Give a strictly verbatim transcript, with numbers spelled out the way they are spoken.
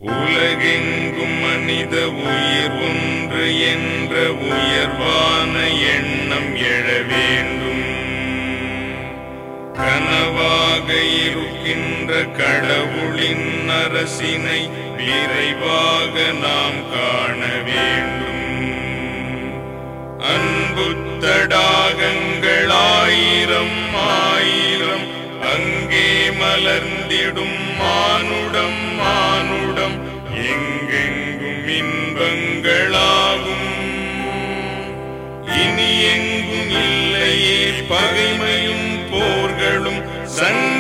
உலகெங்கும் மனித உயிர் ஒன்று என்ற உயர்வான எண்ணம் எழ வேண்டும். கனவாக இருக்கின்ற கடவுளின் அரசினை விரைவாக நாம் காண வேண்டும். அன்பு தடாகங்கள் ஆயிரம் ஆயிரம் அங்கே மலர்ந்திடும் மானுடம் மானுடம் எங்கெங்கும் இன்பங்களாகும். இனி எங்கும் இல்லையே பகைமையும் போர்களும் சங்க